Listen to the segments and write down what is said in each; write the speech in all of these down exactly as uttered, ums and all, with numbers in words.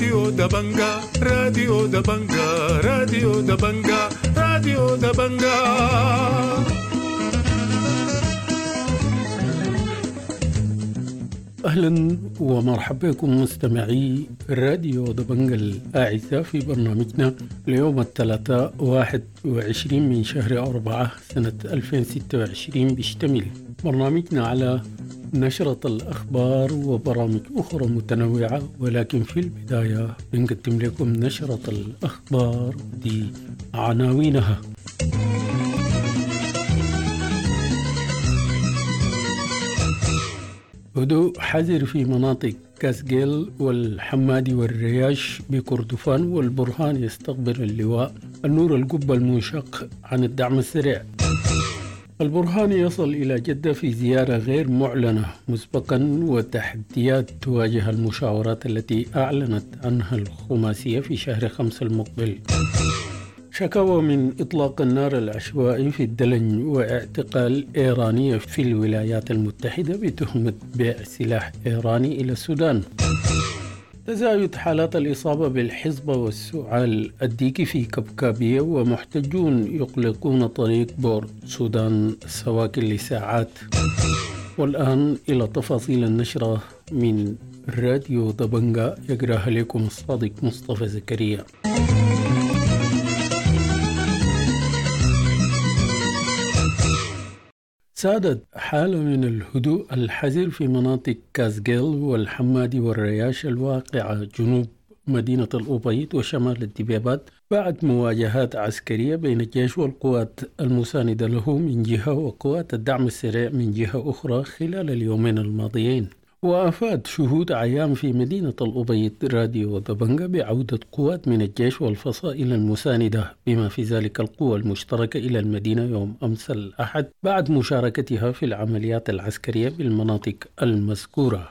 راديو دبنجا راديو دبنجا راديو دبنجا راديو دبنجا. أهلا ومرحبا بكم مستمعي راديو دبنجا الأعزاء في برنامجنا اليوم الثلاثاء واحد وعشرين من شهر أربعة سنة ألفين وستة وعشرين. بيشتمل برنامجنا على نشرة الأخبار وبرامج أخرى متنوعة، ولكن في البداية بنقدم لكم نشرة الأخبار دي عناوينها. هدوء حذر في مناطق كاسجيل والحمادي والرياش بكردفان، والبرهان يستقبل اللواء. النور القبة المنشق عن الدعم السريع. البرهان يصل إلى جدة في زيارة غير معلنة مسبقا، وتحديات تواجه المشاورات التي أعلنت عنها الخماسية في شهر خمسة المقبل. شكاوى من إطلاق النار العشوائي في الدلن، واعتقال إيرانية في الولايات المتحدة بتهمة بيع سلاح إيراني إلى السودان. تزايد حالات الإصابة بالحصبة والسعال الديكي في كبكابية، ومحتجون يغلقون طريق بور سودان سواكن لساعات. والآن إلى تفاصيل النشرة من راديو دبنجا، يقرأها لكم الصادق مصطفى زكريا. سادت حالة من الهدوء الحذر في مناطق كاسجيل والحمادي والرياش الواقعة جنوب مدينة الأبيض وشمال الدبيبات، بعد مواجهات عسكرية بين الجيش والقوات المساندة له من جهة وقوات الدعم السريع من جهة أخرى خلال اليومين الماضيين. وأفاد شهود عيان في مدينة الأبيض راديو دبنجا بعودة قوات من الجيش والفصائل المساندة بما في ذلك القوى المشتركة إلى المدينة يوم أمس الأحد بعد مشاركتها في العمليات العسكرية بالمناطق المذكورة.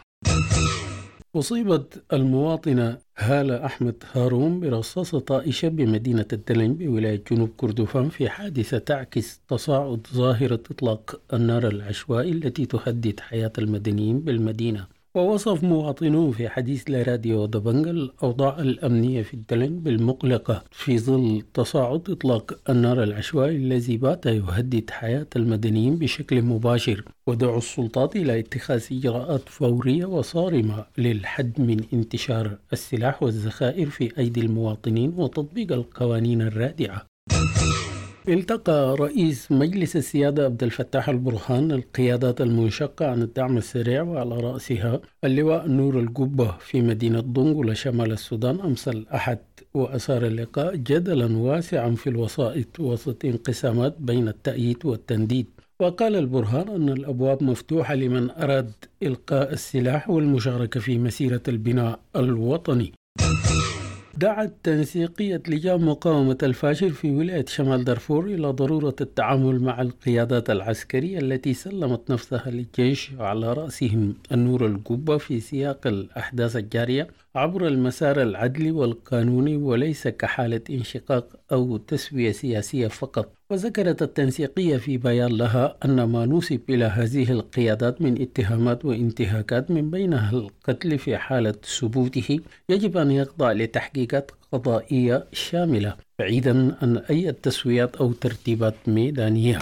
أصيبت المواطنة هالة أحمد هارون برصاصة طائشة بمدينة الدلن بولاية جنوب كردفان في حادثة تعكس تصاعد ظاهرة إطلاق النار العشوائي التي تهدد حياة المدنيين بالمدينة. ووصف مواطنون في حديث لراديو دبنجا الأوضاع الأمنية في الدلن بالمقلقة في ظل تصاعد إطلاق النار العشوائي الذي بات يهدد حياة المدنيين بشكل مباشر، ودعوا السلطات إلى اتخاذ إجراءات فورية وصارمة للحد من انتشار السلاح والذخائر في أيدي المواطنين وتطبيق القوانين الرادعة. التقى رئيس مجلس السيادة عبد الفتاح البرهان القيادات المنشقة عن الدعم السريع، وعلى رأسها اللواء نور القبة في مدينة دنقلة شمال السودان أمس الأحد، وأثار اللقاء جدلا واسعا في الوسائط وسط انقسامات بين التأييد والتنديد. وقال البرهان أن الأبواب مفتوحة لمن أراد إلقاء السلاح والمشاركة في مسيرة البناء الوطني. دعت تنسيقية لجان مقاومة الفاشر في ولاية شمال دارفور إلى ضرورة التعامل مع القيادات العسكرية التي سلمت نفسها للجيش على رأسهم النور القبة في سياق الأحداث الجارية عبر المسار العدلي والقانوني، وليس كحالة انشقاق أو تسوية سياسية فقط. وذكرت التنسيقية في بيان لها أن ما نسب إلى هذه القيادات من اتهامات وانتهاكات من بينها القتل في حالة ثبوته يجب أن يخضع لتحقيقات قضائية شاملة بعيدا عن أي تسويات أو ترتيبات ميدانية.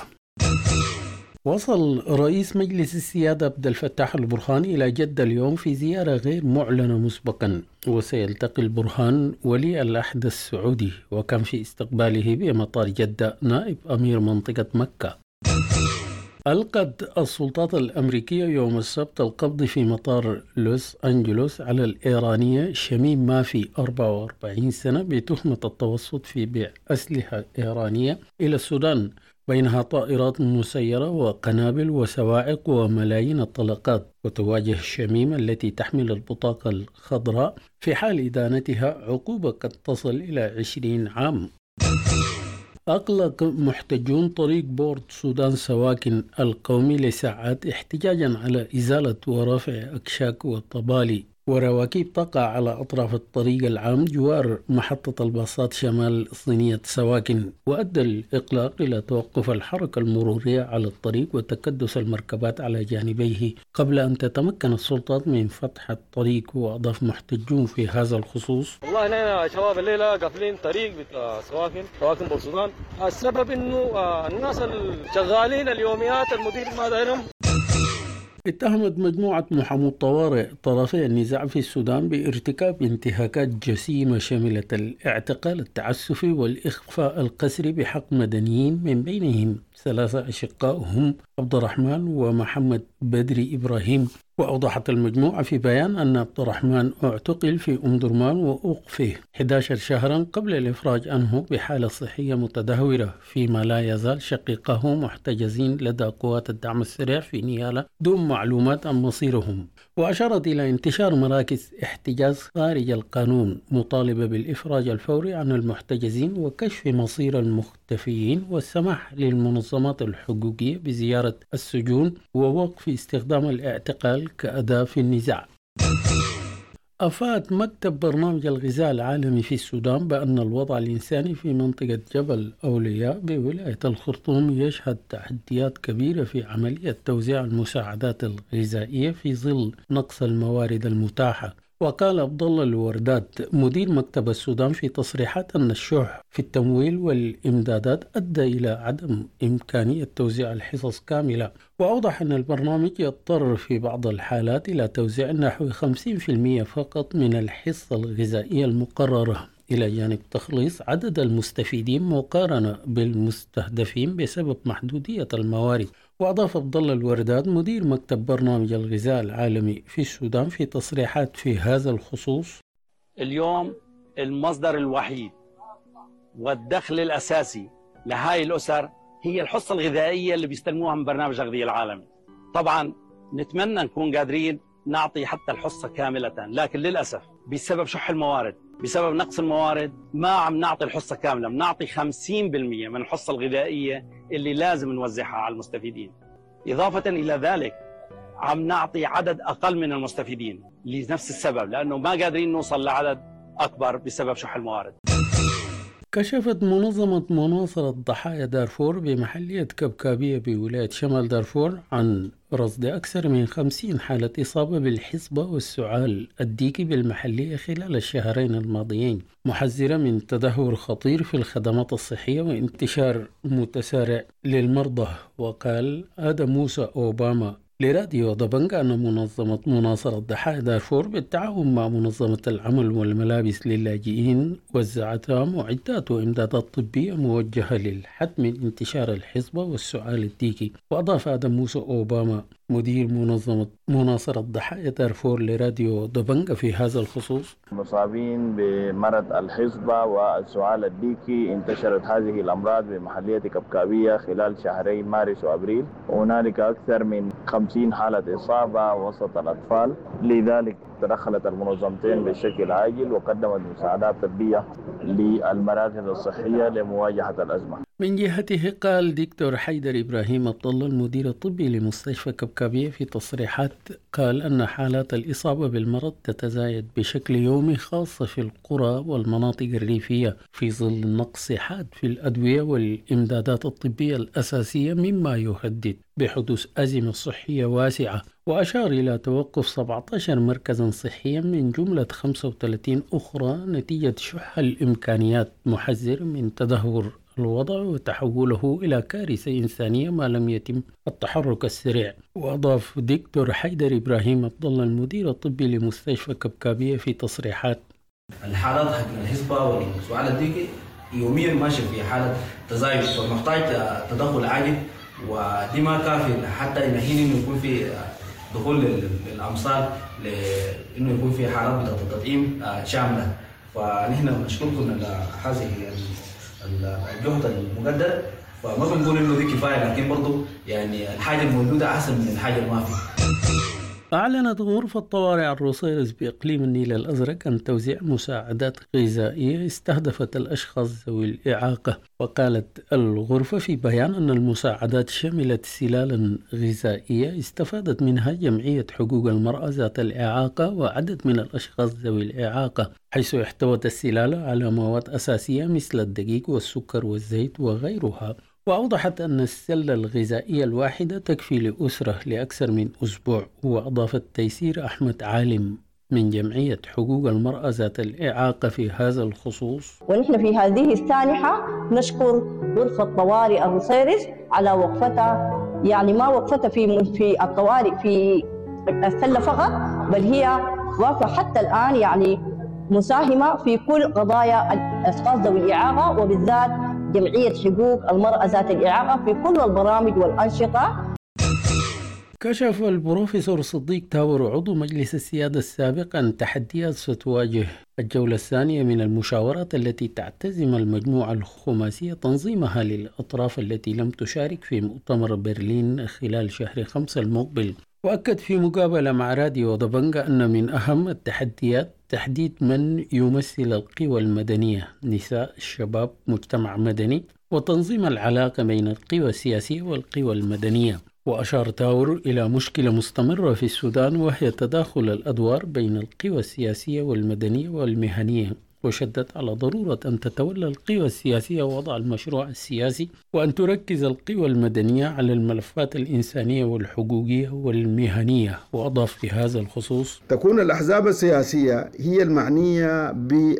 وصل رئيس مجلس السيادة عبد الفتاح البرهان إلى جدة اليوم في زيارة غير معلنة مسبقا، وسيلتقي البرهان ولي العهد السعودي، وكان في استقباله بمطار جدة نائب أمير منطقة مكة. ألقت السلطات الأمريكية يوم السبت القبض في مطار لوس أنجلوس على الإيرانية شميم مافي أربعة وأربعين سنة بتهمة التوسط في بيع أسلحة إيرانية إلى السودان، بينها طائرات مسيرة وقنابل وسواعق وملايين الطلقات. وتواجه شميم التي تحمل البطاقة الخضراء في حال إدانتها عقوبة قد تصل إلى عشرين عام. أغلق محتجون طريق بورد سودان سواكن القومي لساعات احتجاجا على إزالة ورفع أكشاك والطبالي ورواكيب تقع على أطراف الطريق العام جوار محطة الباصات شمال صينية سواكن، وأدى الإغلاق إلى توقف الحركة المرورية على الطريق وتكدس المركبات على جانبيه قبل أن تتمكن السلطات من فتح الطريق. وأضاف محتجون في هذا الخصوص: والله هنا شباب الليلة قافلين طريق بتاع سواكن سواكن بورسودان. السبب إنه الناس الشغالين اليوميات المدير ما دايرهم. اتهمت مجموعة محامو الطوارئ طرفي النزاع في السودان بارتكاب انتهاكات جسيمة شملت الاعتقال التعسفي والإخفاء القسري بحق مدنيين، من بينهم ثلاثة أشقاء هم عبد الرحمن ومحمد بدري إبراهيم. وأوضحت المجموعة في بيان أن عبد الرحمن اعتقل في أم درمان وأوقفه أحد عشر شهرا قبل الإفراج عنه بحالة صحية متدهورة، فيما لا يزال شقيقه محتجزين لدى قوات الدعم السريع في نيالا دون معلومات عن مصيرهم. وأشارت إلى انتشار مراكز احتجاز خارج القانون مطالبة بالإفراج الفوري عن المحتجزين وكشف مصير المختفيين، والسماح للمنظمات الحقوقية بزيارة السجون ووقف استخدام الاعتقال كأداة في النزاع. أفاد مكتب برنامج الغذاء العالمي في السودان بأن الوضع الإنساني في منطقة جبل أولياء بولاية الخرطوم يشهد تحديات كبيرة في عملية توزيع المساعدات الغذائية في ظل نقص الموارد المتاحة. وقال عبد الله الوردات مدير مكتب السودان في تصريحات أن الشح في التمويل والإمدادات أدى إلى عدم إمكانية توزيع الحصص كاملة. وأوضح أن البرنامج يضطر في بعض الحالات إلى توزيع نحو خمسين بالمئة فقط من الحصة الغذائية المقررة، إلى جانب تخليص عدد المستفيدين مقارنة بالمستهدفين بسبب محدودية الموارد. وأضاف عبد الله الورداد مدير مكتب برنامج الغذاء العالمي في السودان في تصريحات في هذا الخصوص: اليوم المصدر الوحيد والدخل الأساسي لهاي الأسر هي الحصة الغذائية اللي بيستلموها من برنامج الغذاء العالمي. طبعا نتمنى نكون قادرين نعطي حتى الحصة كاملة، لكن للأسف بسبب شح الموارد، بسبب نقص الموارد ما عم نعطي الحصة كاملة، بنعطي خمسين بالمئة من الحصة الغذائية اللي لازم نوزعها على المستفيدين. إضافة إلى ذلك عم نعطي عدد أقل من المستفيدين لنفس السبب، لأنه ما قادرين نوصل لعدد أكبر بسبب شح الموارد. كشفت منظمة مناصرة ضحايا دارفور بمحلية كبكابية بولاية شمال دارفور عن رصد أكثر من خمسين حالة إصابة بالحصبة والسعال الديكي بالمحلية خلال الشهرين الماضيين، محذرة من تدهور خطير في الخدمات الصحية وانتشار متسارع للمرضى. وقال آدم موسى أوباما لراديو دبنجا أن منظمة مناصرة ضحايا دارفور بالتعاون مع منظمة العمل والملابس للاجئين وزعت معدات وإمدادات طبية موجهة للحد من انتشار الحصبة والسعال الديكي. وأضاف آدم موسى أوباما مدير منظمة مناصرة ضحايا دارفور لراديو دبنجا في هذا الخصوص: المصابين بمرض الحصبة والسعال الديكي انتشرت هذه الأمراض بمحلية كبكابية خلال شهري مارس وأبريل، وهنالك أكثر من خمسين حالة إصابة وسط الأطفال. لذلك تدخلت المنظمتين بشكل عاجل وقدمت مساعدات طبية للمراكز الصحية لمواجهة الأزمة. من جهته قال دكتور حيدر إبراهيم عبد الله المدير الطبي لمستشفى كبكابية في تصريحات قال أن حالات الإصابة بالمرض تتزايد بشكل يومي خاصة في القرى والمناطق الريفية في ظل نقص حاد في الأدوية والإمدادات الطبية الأساسية، مما يهدد بحدوث أزمة صحية واسعة. وأشار إلى توقف سبعة عشر مركزا صحيا من جملة خمسة وثلاثين أخرى نتيجة شح الإمكانيات، محذر من تدهور الوضع وتحوله إلى كارثة إنسانية ما لم يتم التحرك السريع. وأضاف دكتور حيدر إبراهيم عبد الله المدير الطبي لمستشفى كبكابية في تصريحات: الحالات حق الحصبة والسعال الديكي يوميا ماشي في حالة تزايد، فمحتاج تدخل عاجل، ودي ما كافي حتى إن حين يكون في دخول الأمصار لأنه يكون في حالات بتاعت التطعيم شاملة. فنحن نشكركم على هذه الجهد المقدر، فما بنقول إنه دي كفاية، لكن برضو يعني الحاجة الموجودة أحسن من الحاجة ما في. أعلنت غرفة طوارئ الروسيرس بإقليم النيل الأزرق عن توزيع مساعدات غذائية استهدفت الأشخاص ذوي الإعاقة. وقالت الغرفة في بيان أن المساعدات شملت سلالا غذائية استفادت منها جمعية حقوق المرأة ذات الإعاقة وعدد من الأشخاص ذوي الإعاقة، حيث احتوت السلالة على مواد أساسية مثل الدقيق والسكر والزيت وغيرها. وأوضحت أن السلة الغذائية الواحدة تكفي لأسرة لأكثر من أسبوع. وأضافت تيسير أحمد عالم من جمعية حقوق المرأة ذات الإعاقة في هذا الخصوص: ونحن في هذه السانحة نشكر غرفة طوارئ الروسيرس على وقفتها، يعني ما وقفتها في في الطوارئ في السلة فقط، بل هي واقفة حتى الآن يعني مساهمة في كل قضايا الأشخاص ذوي الإعاقة، وبالذات جمعية حقوق المرأة ذات الإعاقة في كل البرامج والأنشطة. كشف البروفيسور صديق تاور عضو مجلس السيادة السابق عن تحديات ستواجه الجولة الثانية من المشاورات التي تعتزم المجموعة الخماسية تنظيمها للأطراف التي لم تشارك في مؤتمر برلين خلال شهر خمسة المقبل. وأكد في مقابلة مع راديو دبنجا أن من أهم التحديات تحديد من يمثل القوى المدنية، نساء، الشباب، مجتمع مدني، وتنظيم العلاقة بين القوى السياسية والقوى المدنية. وأشار تاور إلى مشكلة مستمرة في السودان وهي تداخل الأدوار بين القوى السياسية والمدنية والمهنية، وشدد على ضرورة أن تتولى القوى السياسية وضع المشروع السياسي، وأن تركز القوى المدنية على الملفات الإنسانية والحقوقية والمهنية. وأضاف في هذا الخصوص: تكون الأحزاب السياسية هي المعنية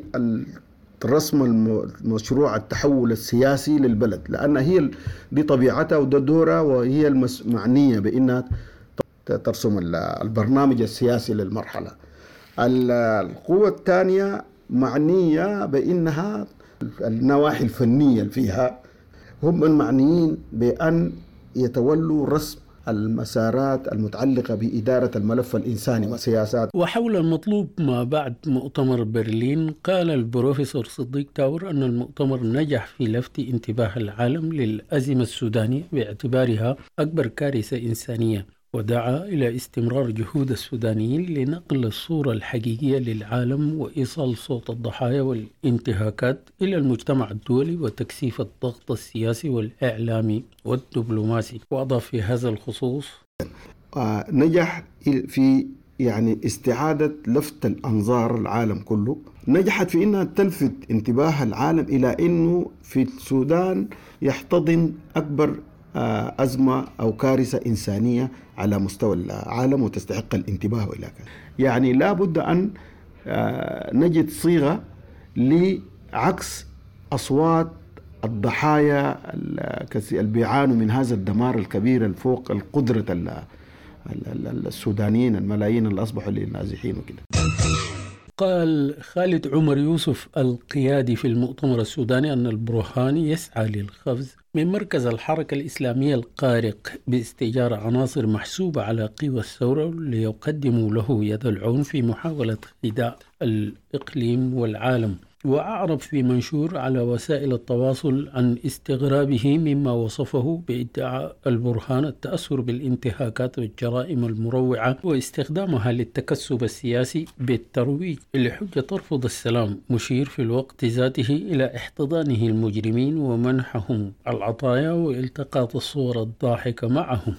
برسم المشروع التحول السياسي للبلد، لأن هي دي طبيعتها وده دورها، وهي المعنية بأنها ترسم البرنامج السياسي للمرحلة. القوة الثانية معنية بأنها النواحي الفنية اللي فيها، هم المعنيين بأن يتولوا رسم المسارات المتعلقة بإدارة الملف الإنساني والسياسات. وحول المطلوب ما بعد مؤتمر برلين، قال البروفيسور صديق تاور أن المؤتمر نجح في لفت انتباه العالم للأزمة السودانية باعتبارها أكبر كارثة إنسانية، ودعا إلى استمرار جهود السودانيين لنقل الصورة الحقيقية للعالم وإيصال صوت الضحايا والانتهاكات إلى المجتمع الدولي وتكثيف الضغط السياسي والإعلامي والدبلوماسي. وأضاف في هذا الخصوص: آه نجح في يعني استعادة لفت الأنظار العالم كله، نجحت في أنها تلفت انتباه العالم إلى أنه في السودان يحتضن أكبر أزمة أو كارثة إنسانية على مستوى العالم وتستحق الانتباه إلى كذا. يعني لا بد أن نجد صيغة لعكس أصوات الضحايا اللي بيعانوا من هذا الدمار الكبير الفوق القدرة السودانيين الملايين اللي أصبحوا للنازحين وكده. قال خالد عمر يوسف القيادي في المؤتمر السوداني أن البرهاني يسعى للخفز من مركز الحركة الإسلامية القارق باستئجار عناصر محسوبة على قوى الثورة ليقدموا له يد العون في محاولة خداع الإقليم والعالم. وأعرب في منشور على وسائل التواصل عن استغرابه مما وصفه بادعاء البرهان التأثر بالانتهاكات والجرائم المروعة واستخدامها للتكسب السياسي بالترويج لحجة ترفض السلام، مشير في الوقت ذاته إلى احتضانه المجرمين ومنحهم العطايا والتقاط الصور الضاحكة معهم.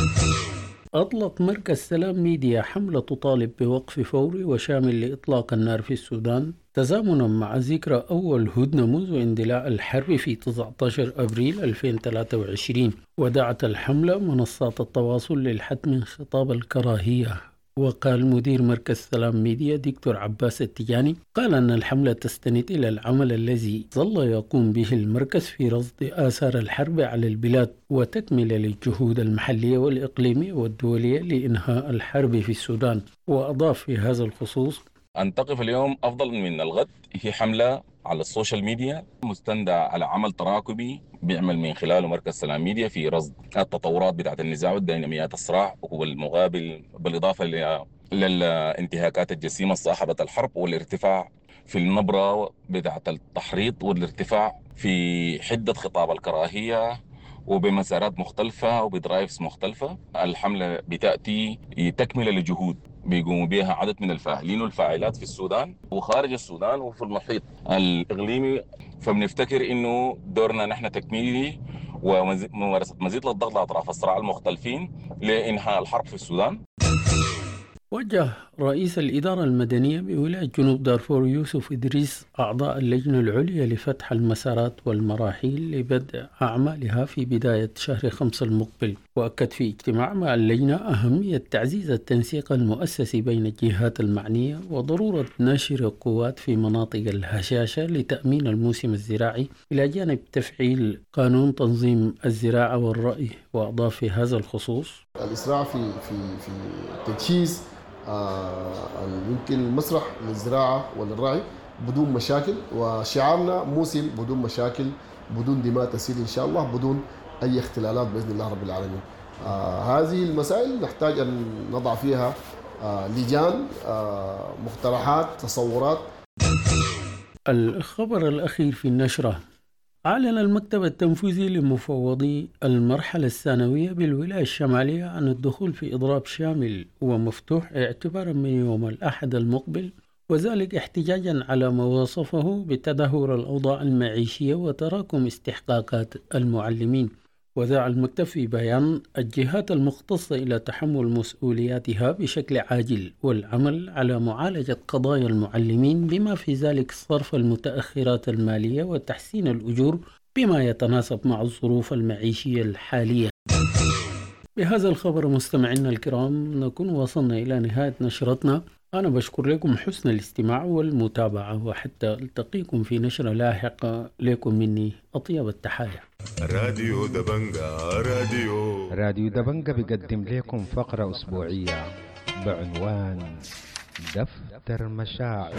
أطلق مركز سلام ميديا حملة تطالب بوقف فوري وشامل لإطلاق النار في السودان تزامنا مع ذكرى أول هدنة منذ اندلاع الحرب في تسعة عشر أبريل ألفين وثلاثة وعشرين. ودعت الحملة منصات التواصل للحد من خطاب الكراهية. وقال مدير مركز سلام ميديا دكتور عباس التجاني قال أن الحملة تستند إلى العمل الذي ظل يقوم به المركز في رصد آثار الحرب على البلاد وتكمل للجهود المحلية والإقليمية والدولية لإنهاء الحرب في السودان. وأضاف في هذا الخصوص: أن تقف اليوم أفضل من الغد هي حملة على السوشيال ميديا مستندة على عمل تراكمي بيعمل من خلاله مركز سلام ميديا في رصد التطورات بتاعة النزاع والديناميات الصراع والمقابل، بالإضافة للانتهاكات الجسيمة صاحبة الحرب والارتفاع في النبرة بتاعة التحريض والارتفاع في حدة خطاب الكراهية وبمسارات مختلفة وبدرايفز مختلفة. الحملة بتأتي تكملة لجهود بيقوموا بها عدد من الفاعلين والفاعلات في السودان وخارج السودان وفي المحيط الإقليمي. فبنفتكر إنه دورنا نحن تكميلي وممارسة مزيد للضغط على أطراف الصراع المختلفين لإنهاء الحرب في السودان. وجه رئيس الإدارة المدنية بولاية جنوب دارفور يوسف إدريس أعضاء اللجنة العليا لفتح المسارات والمراحيل لبدء أعمالها في بداية شهر خمسة المقبل، وأكد في اجتماع مع اللجنة أهمية تعزيز التنسيق المؤسسي بين الجهات المعنية وضرورة نشر القوات في مناطق الهشاشة لتأمين الموسم الزراعي، إلى جانب تفعيل قانون تنظيم الزراعة والرأي. وأضاف في هذا الخصوص: الإسراع في في في تجهيز آه يمكن المسرح للزراعة وللرعي بدون مشاكل، وشعارنا موسم بدون مشاكل بدون دماء تسيل إن شاء الله بدون أي اختلالات بإذن الله رب العالمين. آه هذه المسائل نحتاج أن نضع فيها آه لجان، آه مقترحات، تصورات. الخبر الأخير في النشرة: أعلن المكتب التنفيذي لمفوضي المرحلة الثانوية بالولاية الشمالية عن الدخول في إضراب شامل ومفتوح اعتبارا من يوم الأحد المقبل، وذلك احتجاجا على ما وصفه بتدهور الأوضاع المعيشية وتراكم استحقاقات المعلمين. ودعا المكتب في بيان الجهات المختصة إلى تحمل مسؤولياتها بشكل عاجل والعمل على معالجة قضايا المعلمين، بما في ذلك صرف المتأخرات المالية وتحسين الأجور بما يتناسب مع الظروف المعيشية الحالية. بهذا الخبر مستمعينا الكرام نكون وصلنا إلى نهاية نشرتنا. أنا بشكر لكم حسن الاستماع والمتابعة، وحتى ألتقيكم في نشرة لاحقة لكم مني أطيب التحايا. راديو دبنجا راديو راديو دبنجا بيقدم لكم فقرة أسبوعية بعنوان دفتر مشاعر.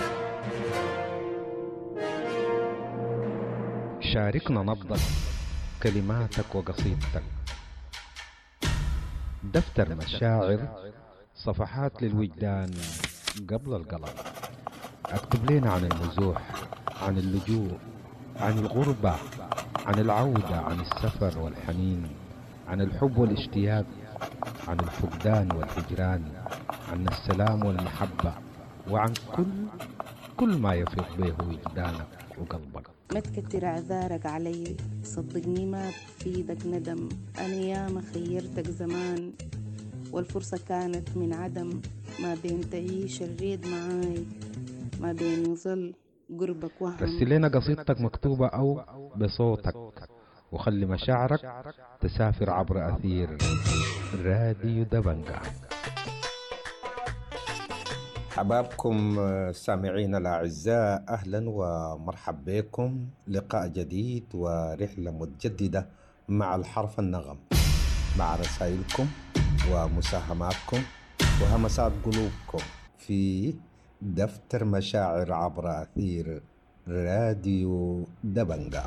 شاركنا نبضك، كلماتك وقصيدتك. دفتر مشاعر، صفحات للوجدان قبل القلم. اكتب لنا عن النزوح، عن اللجوء، عن الغربة، عن العودة، عن السفر والحنين، عن الحب والاشتياق، عن الفقدان والهجران، عن السلام والمحبة، وعن كل كل ما يفيض به وجدانك وقلبك. ما تكتر اعذارك علي، صدقني ما بفيدك ندم. انا ياما خيرتك زمان والفرصة كانت من عدم، ما بين تعيش الريد معاي، ما بين يظل قربك وهم. رسل لنا قصيدتك مكتوبة أو بصوتك، وخلي مشاعرك تسافر عبر أثير راديو دبنجا. حبابكم سامعين الأعزاء، أهلا ومرحبا بكم. لقاء جديد ورحلة متجددة مع الحرف النغم، مع رسائلكم ومساهماتكم وهمسات قلوبكم في دفتر مشاعر عبر أثير راديو دبنجا.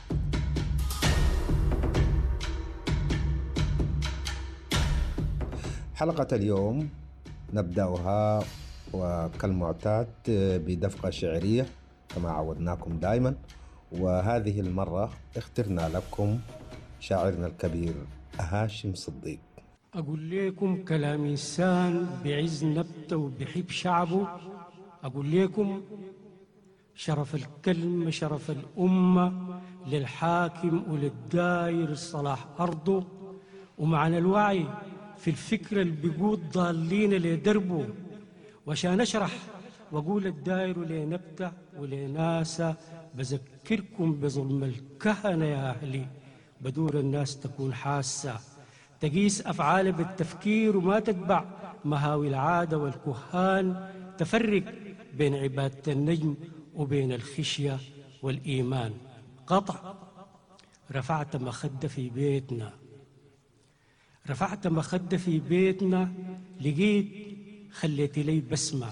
حلقة اليوم نبدأها وكالمعتاد بدفقة شعرية كما عودناكم دائما، وهذه المرة اخترنا لكم شاعرنا الكبير هاشم صديق. أقول لكم كلام إنسان بعز نبته وبحب شعبه. أقول لكم شرف الكلمة شرف الأمة، للحاكم وللداير صلاح أرضه، ومعنى الوعي في الفكرة اللي بيقود ضالين لدربه. وعشان أشرح وأقول الداير لنبتة ولناسة، بذكركم بظلم الكهنة يا أهلي، بدور الناس تكون حاسة، تقيس أفعال بالتفكير وما تتبع مهاوي العادة والكهان، تفرق بين عبادة النجم وبين الخشية والإيمان. قطع رفعت مخدة في بيتنا، رفعت مخدة في بيتنا، لقيت خليت لي بسمة،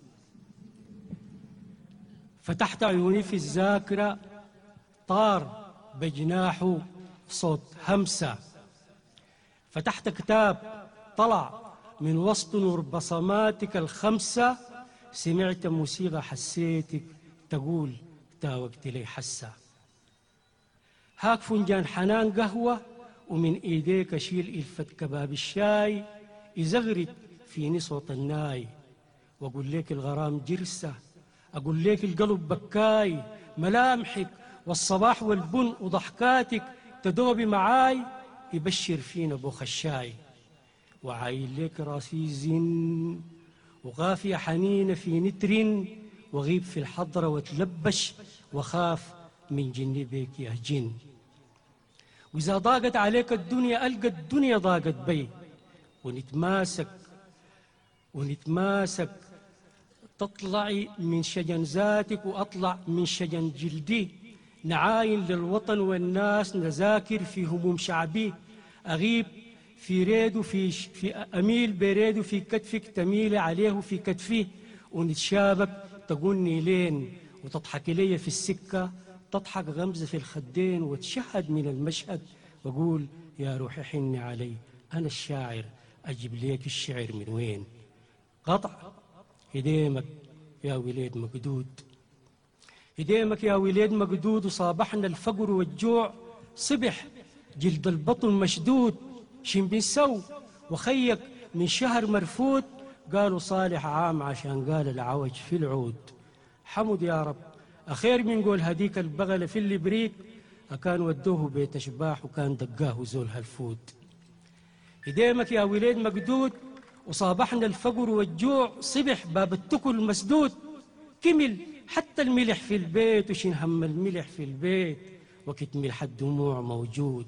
فتحت عيوني في الذاكرة، طار بجناحه صوت همسة، فتحت كتاب طلع من وسط نور بصماتك الخمسة، سمعت موسيقى حسيتك تقول تا وقت لي حسة. هاك فنجان حنان قهوة ومن إيديك أشيل إلفة كباب الشاي يزغرد فيني صوت الناي، وأقول لك الغرام جرسة، أقول لك القلب بكاي، ملامحك والصباح والبن وضحكاتك تدوبي معاي يبشر فينا بوخ الشاي، وعايل لك راسي زن وغافية حنينة في نتر، وغيب في الحضرة وتلبش وخاف من جني بيك يا جن. وإذا ضاقت عليك الدنيا ألقى الدنيا ضاقت بي، ونتماسك ونتماسك تطلعي من شجن ذاتك وأطلع من شجن جلدي، نعاين للوطن والناس نذاكر في هموم شعبي، أغيب في ريدو في, في أميل بريدو في كتفك تميل عليه في كتفي، ونتشابك تقولني لين وتضحك لي في السكة، تضحك غمزة في الخدين وتشهد من المشهد، وأقول يا روحي حني علي أنا الشاعر أجيب ليك الشعر من وين. قطع هديمك يا وليد مقدود، هديمك يا وليد مقدود، وصابحنا الفقر والجوع صبح جلد البطن مشدود، شن بنسو وخيك من شهر مرفوض، قالوا صالح عام عشان قال العوج في العود. حمد يا رب أخير من قول هديك البغلة في الإبريق، أكان ودوه بيت أشباح وكان دقاه زول هالفود. هديمك يا وليد مقدود، وصابحنا الفقر والجوع صبح باب التكل مسدود، كمل حتى الملح في البيت وشين هم الملح في البيت، وقت ملح الدموع موجود.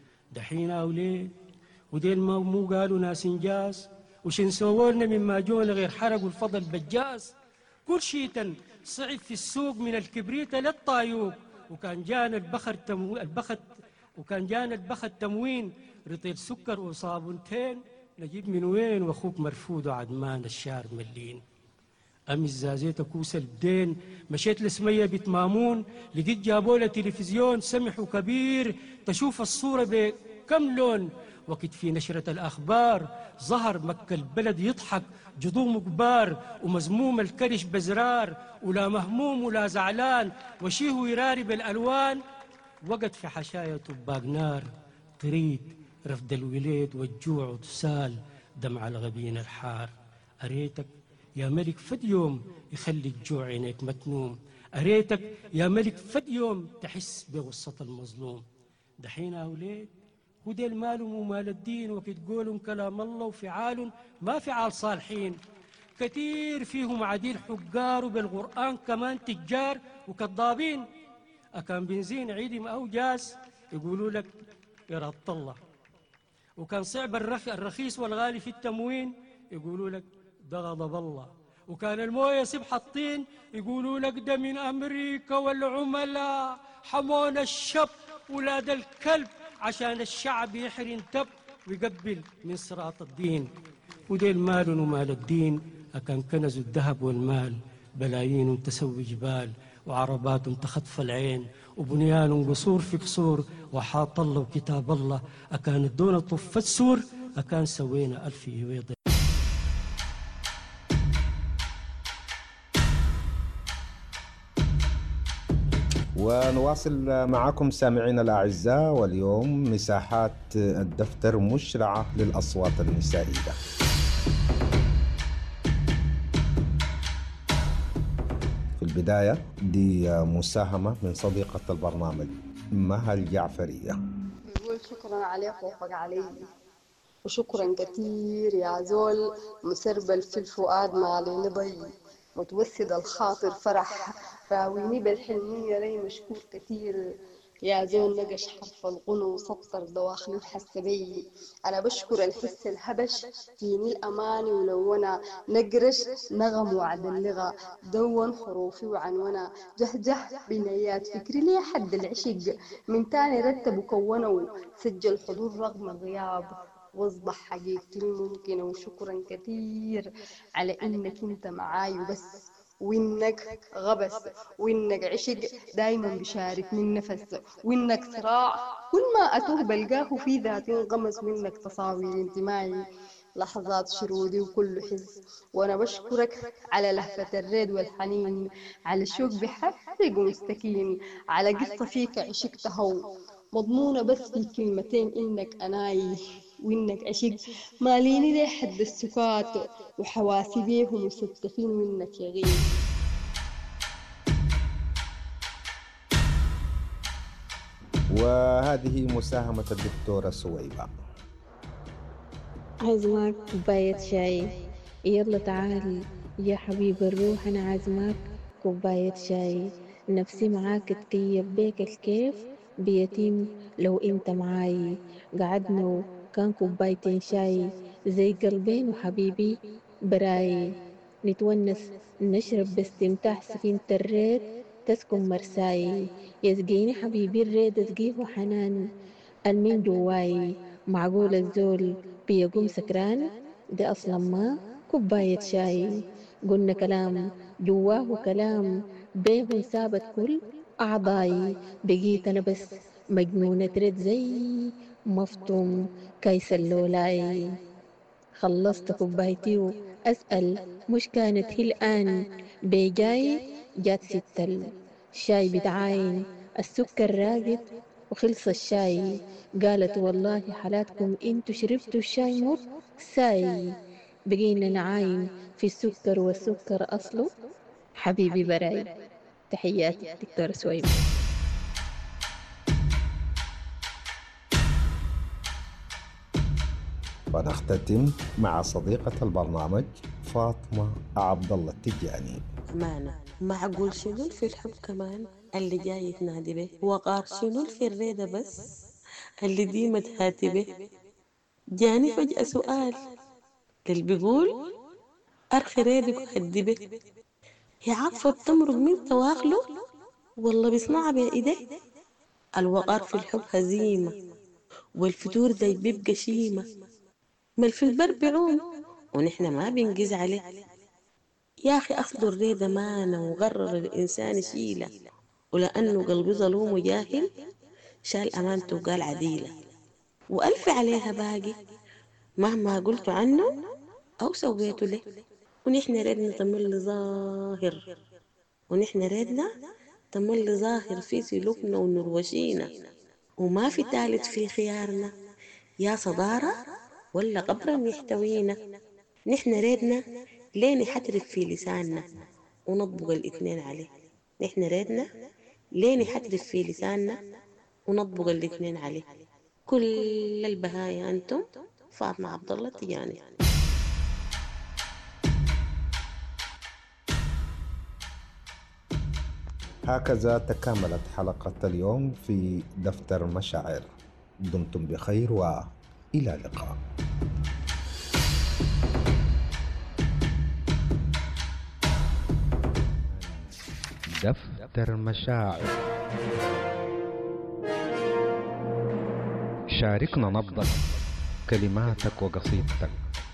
دحين يا وليد وديل ما مو قالوا ناس انجاز، وشين سوولنا مما جونا غير حرقوا الفضل بجاز. كل شيء صعد في السوق من الكبريت للطايوق، وكان جانا البخر تمو... البخت وكان جانا البخت تموين، رطيل سكر وصابونتين نجيب من وين، واخوك مرفوض وعدمان الشار ملين. أمي الزازيت كوس الدين، مشيت لسمية بيت مامون، لقيت جابولا تلفزيون سمح وكبير، تشوف الصورة بكم لون. وقت في نشرة الأخبار ظهر مكة البلد يضحك جضوم كبار، ومزموم الكرش بزرار، ولا مهموم ولا زعلان، وشيه يراري بالألوان. وقت في حشاية طباق نار تريد رفد الوليد والجوع وتسال دمع الغبين الحار. أريتك يا ملك فد يوم يخلي الجوع عينيك متنوم، أريتك يا ملك فد يوم تحس بغصة المظلوم. دحين يا وليد ودي المال ومال الدين، وقت تقولوا كلام الله وفعال ما فعال صالحين، كثير فيهم عديل حجار، وبالقرآن كمان تجار وكذابين. أكان بنزين عيدم أو جاز يقولوا لك إرادة الله، وكان صعب الرخيص والغالي في التموين يقولوا لك ده غضب الله، وكان المويه سبح الطين يقولوا لك ده من أمريكا والعملاء حمونا الشب ولاد الكلب عشان الشعب يحرن تب ويقبل من صراط الدين. ودي المال ومال الدين أكان كنز الذهب والمال، بلايين تسوي جبال، وعربات تخطف العين، وبنيان قصور في قصور، وحاط الله وكتاب الله. أكان الدون طف السور، أكان سوينا ألف يويض. ونواصل معكم سامعينا الأعزاء، واليوم مساحات الدفتر مشرعة للأصوات النسائية. في البداية دي مساهمة من صديقة البرنامج مها الجعفرية. بقول شكرا عليك ووفق علي، وشكرا كثير يا زول مسربل في الفؤاد مالي نضي، متوسد الخاطر فرح، راويني بالحلمية لي مشكور كثير يا زول نقش حرف الغنو وسطر دواخل الحسبي. أنا بشكر الحس الهبش فيني الأماني، ولو أنا نقرش نغم وعد اللغة دون حروفي وعنونا، جهجه بنيات فكري لي حد العشق من تاني رتب وكونه، سجل حضور رغم الغياب واصبح حقيقتي الممكنة. وشكرا كثير على إنك أنت معاي وبس، وإنك غبس، وإنك عشق دايما بشاركني النفس، وإنك صراع كل ما أتوه بلقاه في ذاتي انغمس، وإنك تصاوير انتمائي لحظات شرودي وكل حس. وأنا بشكرك على لهفة الريد والحنين، على الشوق بحرق ومستكين، على قصة فيك عشقتها مضمونة بس في كلمتين إنك أناي وإنك أشق ماليني ليه حد السكات وحواسي بيهم مستفين منك يا غير. وهذه مساهمة الدكتورة سويبة. عازمك كوباية شاي، يلا تعال يا حبيب الروح، أنا عازمك كوباية شاي، نفسي معاك تكيف بيك الكيف بيتيم لو انت معاي، قعدنا كان كوبايتين شاي زي قلبين وحبيبي براي، نتونس نشرب باستمتاع سفينة الريد تسكن مرساي، يسقيني حبيبي الريد اسقيه حنان المين جواي، معقول الزول بيقوم سكران دي أصلا ما كوباية شاي، قلنا كلام جواه كلام بيه سابت كل أعضاي، بقيت أنا بس مجنونة رد زي مفطوم كيس اللولاي، خلصت كوبايتي وأسأل مش كانت هي الآن بيجاي، جات ست الشاي بتعاين السكر راقد وخلص الشاي، قالت والله حالاتكم انتو شربتوا الشاي مر ساي، بقينا نعاين في السكر والسكر أصله حبيبي براي. تحياتي دكتورة سويبة. ونختتم مع صديقة البرنامج فاطمة عبد الله التجاني. أمانة، معقول شنو في الحب كمان اللي جاي تنادي به، وقار شنو في الريدة بس اللي ديما تهاتي به، جاني فجأة سؤال اللي بيقول أرخي ريدك وهدي به، يا عفة بتمرق من تواخله والله بيصنعها بإيديه، الوقار في الحب هزيمة والفتور ده بيبقى شيمة، ما في البر بعوم ونحن ما بنجز عليه، يا أخي أصل الريدة مانة وغرر الإنسان شيلة، ولأنه قلبي ظلوم وجاهل شال أمانته وقال عديلة، وألف عليها باقي مهما قلت عنه أو سويته له، ونحن ريدنا تمل ظاهر ونحن ريدنا تمل ظاهر في سلوكنا ونروشينا، وما في ثالث في خيارنا يا صدارة ولا قبرا يحتوينا، نحن ريدنا لين حترف في لساننا ونطبق الاثنين عليه، نحن ريدنا لين حترف في لساننا ونطبق الاثنين عليه. كل البهايا أنتم فاطمة عبد الله التجاني. هكذا تكاملت حلقة اليوم في دفتر مشاعر، دمتم بخير وإلى اللقاء. دفتر مشاعر، شاركنا نبضك، كلماتك وقصيدتك.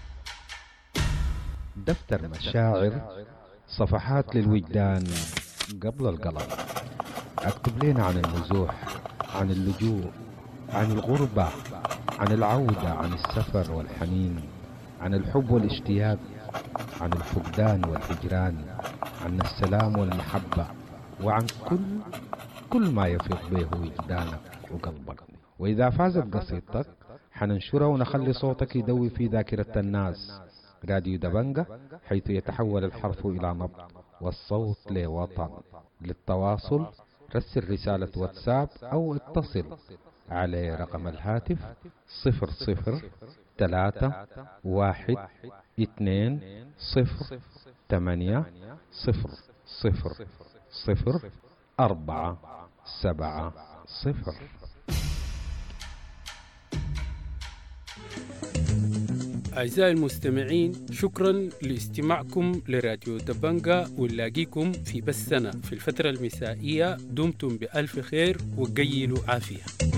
دفتر مشاعر، صفحات للوجدان قبل القلم. اكتب لنا عن النزوح، عن اللجوء، عن الغربة، عن العودة، عن السفر والحنين، عن الحب والاشتياق، عن الفقدان والهجران، عن السلام والمحبة، وعن كل كل ما يفيض به وجدانك وقلبك. وإذا فازت قصيدتك حننشرها ونخلي صوتك يدوي في ذاكرة الناس. راديو دبنجة، حيث يتحول الحرف إلى نبض والصوت لوطن. للتواصل رسل رسالة واتساب أو اتصل على رقم الهاتف صفر صفر ثلاثة واحد اثنين صفر ثمانية صفر صفر صفر أربعة سبعة صفر. أعزائي المستمعين، شكرا لاستماعكم لراديو دبنجة، ونلاقيكم في بس سنة في الفترة المسائية. دمتم بألف خير وقيلوا عافية.